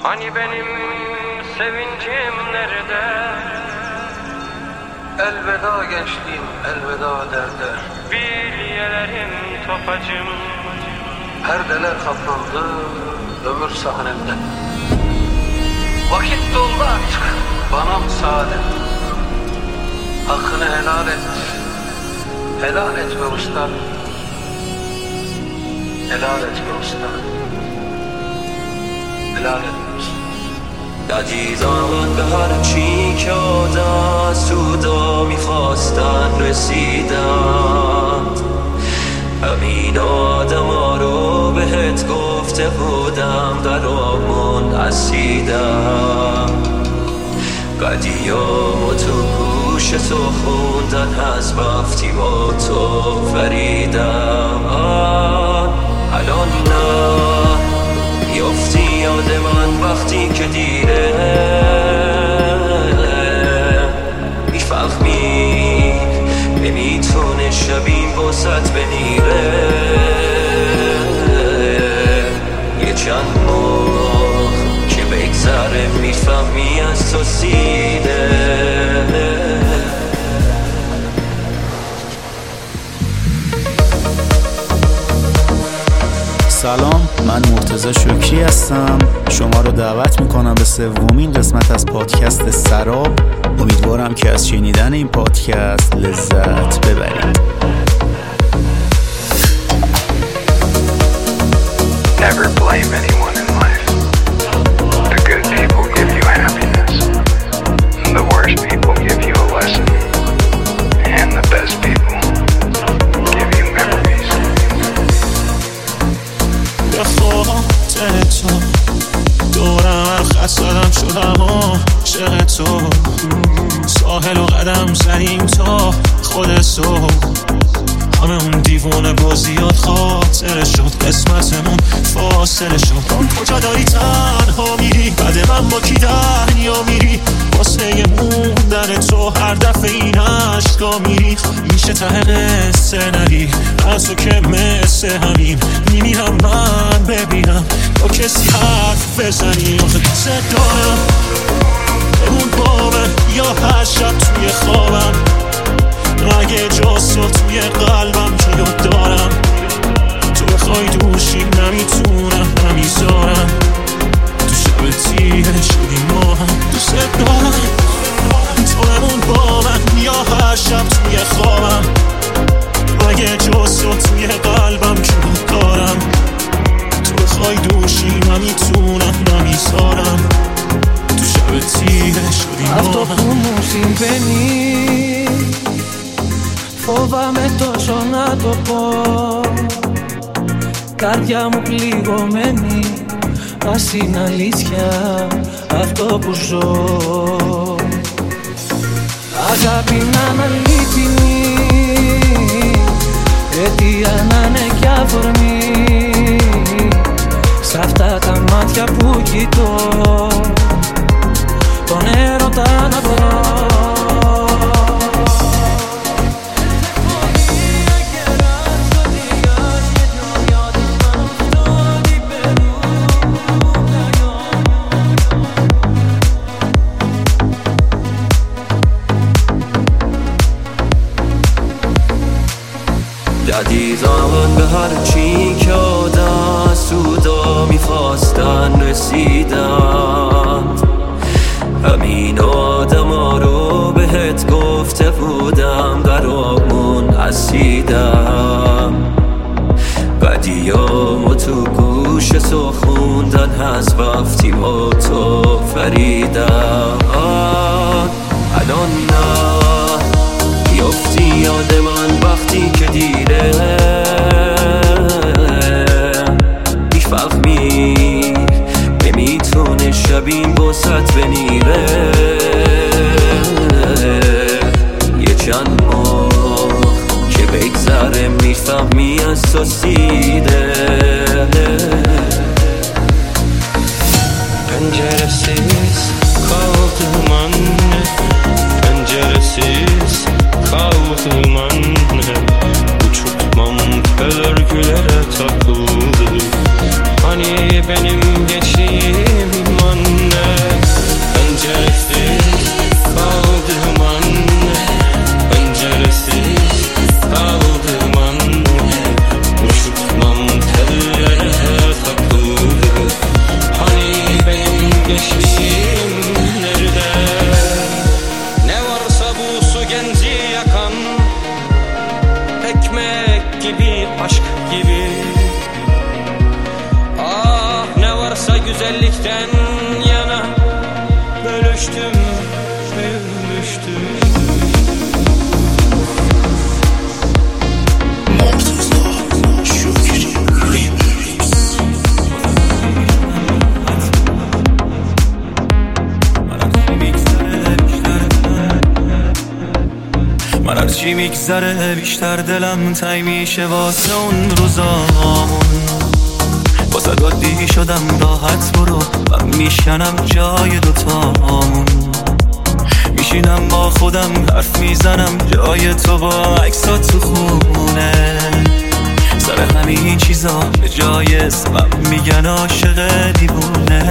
Hani benim sevincim nerede? Elveda gençliğim, elveda derde. Bilyelerim topacım. Perdeler kaplandı ömür sahnemde. Vakit doldu artık, bana müsaade. Hakkını helal et. Helal et be usta. Helal et be usta. Helal et be usta. عزیزان به هر چی که آدم سودا میخواستن رسیدند. همین آدم ها رو بهت گفته بودم در آمون اسیدم. قدیام و تو گوش تو خوندن از وقتی با تو فریدم. الان نه یافتی یاد من وقتی که دیره میفهمی نمیتونه شبیم واسط بمیره. یه چند ماه که بگذره میفهمی از تو سیده. سلام، من مرتضی شکری هستم. شما رو دعوت میکنم به سومین قسمت از پادکست سراب. امیدوارم که از شنیدن این پادکست لذت ببرید. Never blame anyone in life. The good people give you happiness. The worst people give you a lesson. And the best people give you memories. به خاطر تو دورم خستم شدم عاشق تو. ساحل و قدم زنیم تا خود صبح. همه اون دیوونه بازیات خاطره شد، قسمتمون فاصله شد. کجا داری تنها میری؟ بعد من با کی دریا میری؟ واسه موندن تو هر دفعه این عشقا میری. میشه ته قصه نری از تو که مثل همین میمیرم من ببینم با کسی حرف بزنی. آخه دوست دارم بمون با من یا هر شب توی خوابم. اگه جاست توی قلبم که یاد دارم تو بخوای دوشی نمیتونم نمیذارم. تو شب تیه شدی ما هم دوست دارم تو بمون با من یا هر شب توی خوابم. اگه جاست توی قلبم که یاد دارم تو بخوای دوشی نمیتونم نمیذارم. تو شب تیه شدی ما Αυτό που μου συμβαίνει φοβάμαι τόσο να το πω. Καρδιά μου πληγωμένη, ας είναι αλήθεια αυτό που ζω. Αγάπη να είναι αλήθινη, αιτία να είναι κι αφορμή. Σ' αυτά τα μάτια που κοιτώ τον έρωτα να βρω. عزیزان به هر چی که آدم سودا میخواستن رسیدند. همین آدم ها رو بهت گفته بودم در آمون اسیدم. قدیام و تو گوش تو خوندن از وقتی با تو فریدم. الان نه یافتی یاد من وقتی که دیره میفهمی نمیتونه شبیم واسط بمیره. یه چند ماه که بگذره میفهمی از تو سیده. Penceresiz kaldım anne, penceresiz kaldım anne. Uçurtmam örgülere takıldı. Hani benim geçim iman هرچی میگذره بیشتر دلم تنگ میشه واسه اون روزامون. واسه عادی شدم راحت برو من میشنم جای دوتامون. میشینم با خودم حرف میزنم جای تو با عکسات تو خونه. سر همین چیزا به جای اسمم میگن عاشق دیوونه.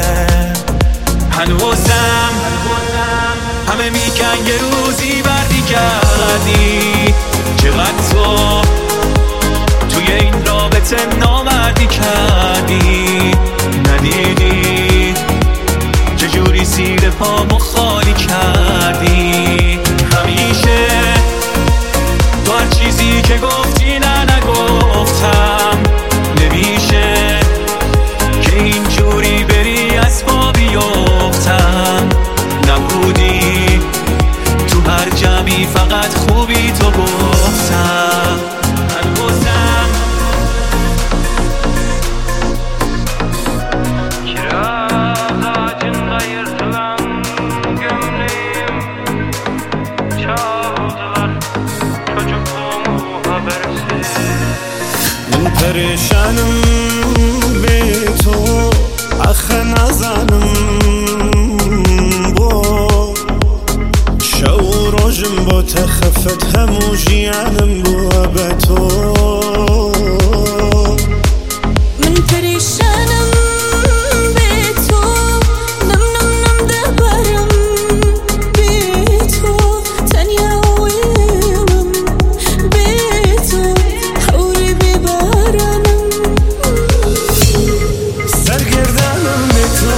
هنوزم همه میگن یه روزی بردی کردی. چقدر تو توی این رابطه نامردی کردی. ندیدی چجوری زیر پامو خالی کردی. همیشه تو هر چیزی که گفتی نگفتم. نمیشه که اینجوری بری از پا بیفتم. نبودی تو هر جمعی فقط خوبی تو گفتم. هنوزم Kiraz ağacında yırtılan gömleğim. Çaldılar çocukluğumu habersiz. من پریشانم به تو آخه نزنم با شعورجم با تخفت همو جیانم با به تو. من پریشانم به تو نم نم نم دبرم به تو تنیاویم به تو حوری ببرم سرگردانم به تو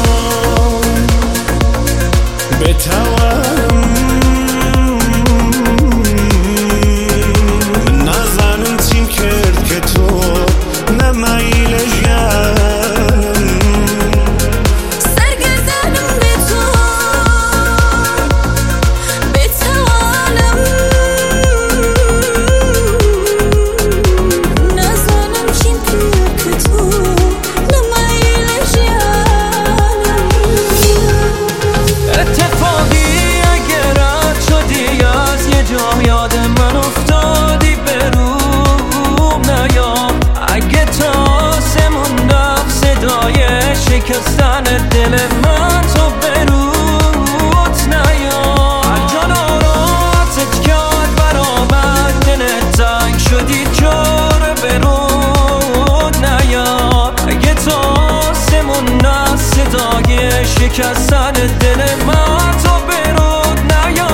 بتوانم نزنم چیم کرد که تو نمایل جانم. سرگردانم به تو بتوانم نزنم چیم کرد که تو نمایل جانم. اتفاقی اگر رد شدی از یه جا یاد من افتادی بروم نیا. اگه تا آسمون رفت صدای شکستن دل من تو بروت نیا. هر جا ناراحتت کرد برابر دلت تنگ شدی جور برود نیا. اگه تا آسمون رفت صدای شکستن دل من تو برود نیا.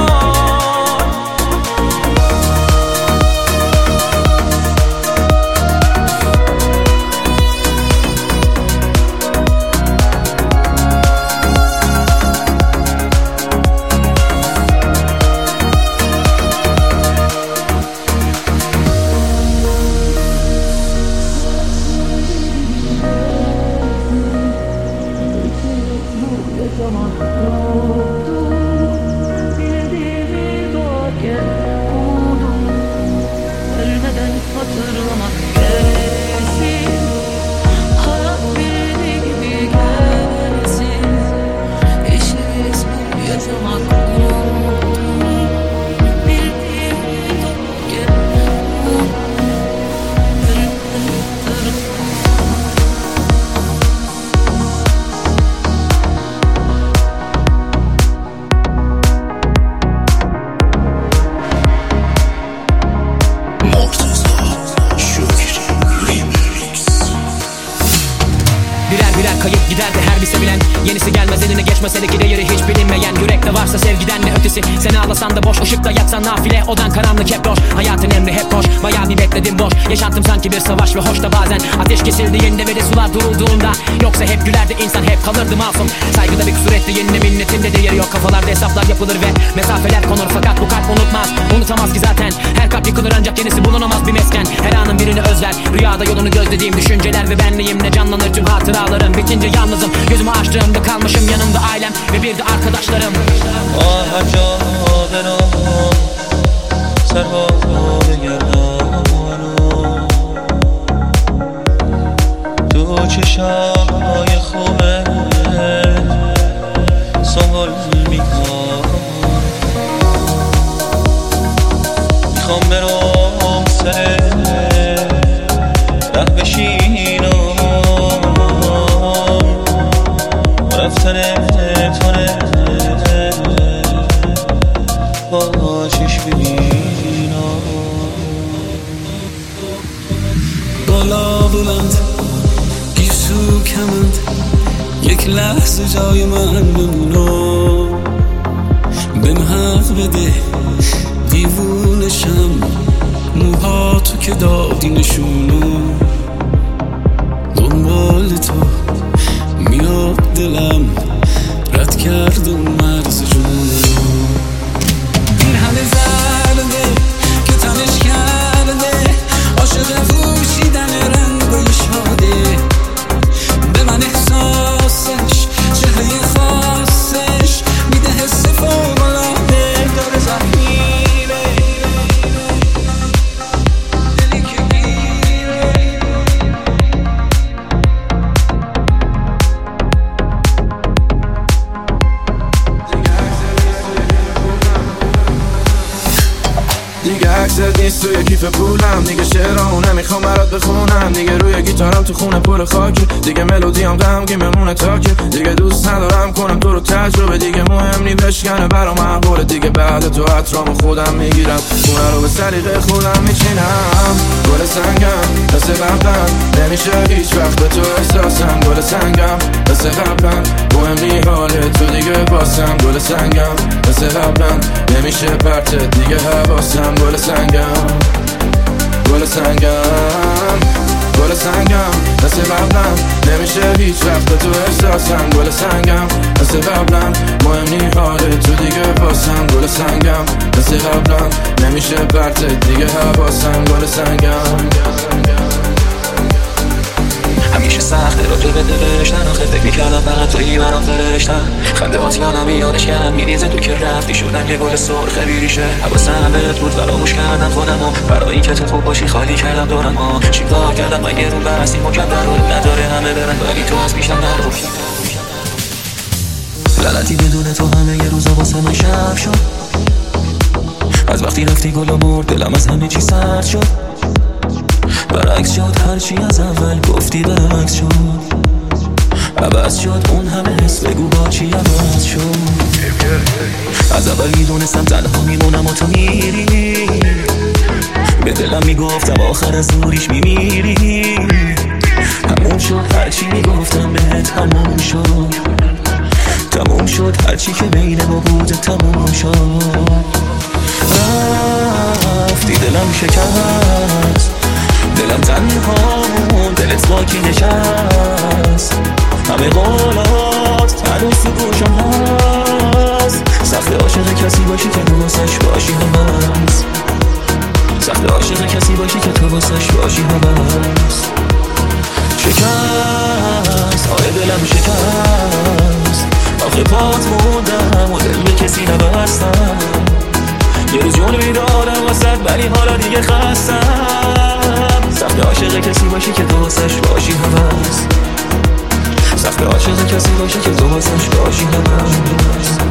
Ölmeden hatırlamak gelsin. Hayat bildiği gibi gelsin. İşimiz bu yaşamak umudum. Bildiğim gel birer birer kayıp giderdi her bir sevilen. Yenisi gelmez eline geçmese de ki değeri hiç bilinmeyen. Yürekte varsa sevgiden ne ötesi. Sen ağlasan da boş, ışıkta yatsan nafile. Odan karanlık hep loş, hayatın emri hep boş. Bayağı bir bekledim boş, yaşantım sanki bir savaş. Ve hoş da bazen ateş kesildi yenide ve de sular durulduğunda. Yoksa hep gülerdi insan, hep kalırdı masum. Saygıda bir kusur etti, yenine minnetin de değeri yok. Kafalarda hesaplar yapılır ve mesafeler konur. Fakat bu kalp unutmaz, unutamaz ki zaten. Her kalp yıkılır ancak yenisi bulunamaz bir mesken. Her anın birini özler, rüyada yolunu gözlediğim düşünceler ve benliğimle canlanır tüm hatıralarım. Bitince yalnızım, gözümü açtığımda kalmışım yanımda ailem ve bir de arkadaşlarım. هر جا برم سرها بگردم تو چشمای خوبه سنگل میکنم. میخوام تو کمند یک لحظه جای من بمونو، بهم حق بده دیوونشم، موها تو که دادی نشونو، دنبال تو میاد دلم رد کرده اون مرز جونو. این همه زرده که تنش کرده، عاشق پوشیدن رنگای شاده، به من احساسش چهره خاصش میده حس فوق‌العاده، داره زخمیره دلی که گیره. دیگه عکست نیست توی کیف پولم، دیگه شعرامو نمیخوام برات بخونم، دیگه روی گیتارم تو خونه پر خاکی، دیگه ملودیام غمگین بمونه تاکی، دیگه دوست ندارم کنم تو رو تجربه، دیگه مهم نی بشکنه برام محبوله، دیگه بعد تو عطرامو خودم میگیرم، خونه رو به سلیقه خودم میچینم، گل سنگم مثل قبلم نمیشه هیچ وقت به تو احساسم، گل سنگم مثل قبلم مهم نی حاله تو دیگه باسم، گل سنگم مثل قبلم نمیشه پرتت دیگه حواسم، گل سنگم گل سنگم گل سنگم مثل قبلم نمیشه هیچ وقت به تو احساسم، گل سنگم مثل قبلم مهم نی حاله تو دیگه باسم، گل سنگم مثل قبلم نمیشه پرتت دیگه حواسم، گل سنگم. همیشه سخته راجع به نوشتن، آخه فکر میکردم فقط تویی برام فرشتن، خنده هات یادم یادش کردم میریزه تو که رفتی، شدم یه گل سرخ بیریشه، حواسم بهت بود فراموش کردم خودمو، برای این که تو خوب باشی خالی کردم دورمو، چیکار کردم مگه رو برستی مکدر رو نداره همه برن ولی تو از بیشتر نرو، لعنتی بدون تو همه یه روزا واسه من شب شد، از وقتی رفتی گل مرد دلم از همه چی سرد شد، برعکس شد هرچی از اول گفتی برعکس شد، عوض شد اون همه حس بگو با چی عوض شد، از اول میدونستم تنها میمونم و تو میری، به دلم میگفتم آخر از دوریش میمیری، همون شد هرچی میگفتم بهت همون شد، تموم شد هرچی که بین ما بود تموم شد، رفتی دلم شکست، دلم تنها مون دلت باکی نشست، همه قولات هنوز تو گوشم هست، سخت عاشق کسی باشی که تو واسش باشی همست، سخت عاشق کسی باشی که تو واسش باشی همست، شکست آره دلم شکست، آخه پات موندم و دل به کسی نبستم، یه روز جون میدادم واسد ولی حالا دیگه خستم، سخت عاشق کسی باشی که تو واسش باشی همست، سخت عاشق کسی باشی که تو واسش باشی همست.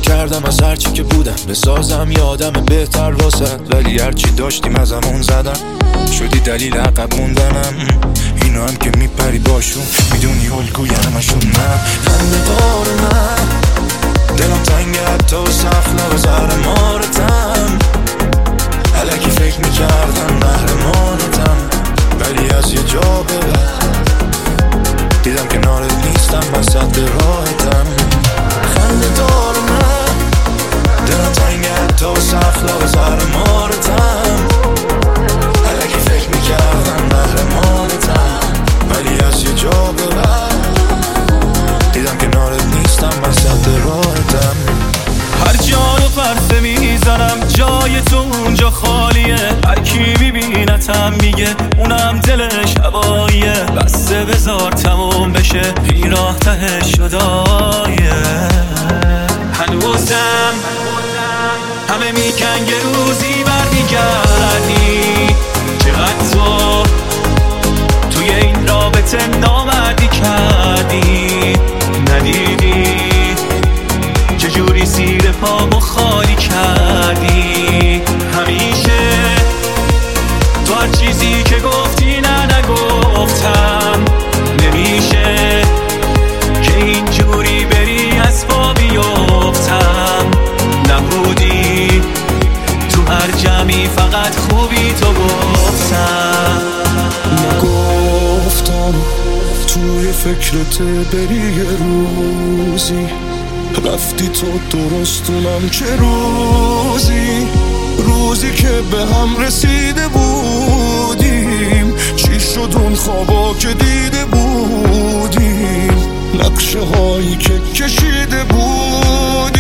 کردم از هرچی که بودم بسازم یادم بهتر واسد، ولی هرچی داشتیم از همون زدم، شدی دلیل عقب موندنم. اینو هم که میپری باشون میدونی الگوی همشون من خنده دار من، دلم تنگ حتی و سخلا و زهر مارتم، الکی فکر میکردم محرمانتم، ولی از یه جا به بعد دیدم کنارت نیستم وسط راحتم. خنده دار من، دلم تنگ حتی و سخلا و زهر مارتم، الکی فکر میکردم محرمانتم، ولی از یه جا به بعد دیدم کنارت نیستم وسط راحتم. هر جا رو پرسه میزنم جای تو اونجا خالیه، هر کی میبینتم میگه اونم دلش هواییه، بسته بذار تموم بشه این راه ته شدایه. هنوزم همه میگن یه روزی برمیگردی، چقدر تو توی این رابطه نامردی کردی، ندیدی چجوری زیر پامو خالی کردی. همیشه تو هر چیزی که گفتی نگفتم، نمیشه که اینجوری بری از پا بیفتم. نبودی تو هر جمعی فقط خوبی تو گفتم، نگفتم توی فکرت بری یه روزی، رفتی تو درستونم چه روزی که به هم رسیده بودیم، چی شد اون خوابا که دیده بودیم، نقشه هایی که کشیده بودیم.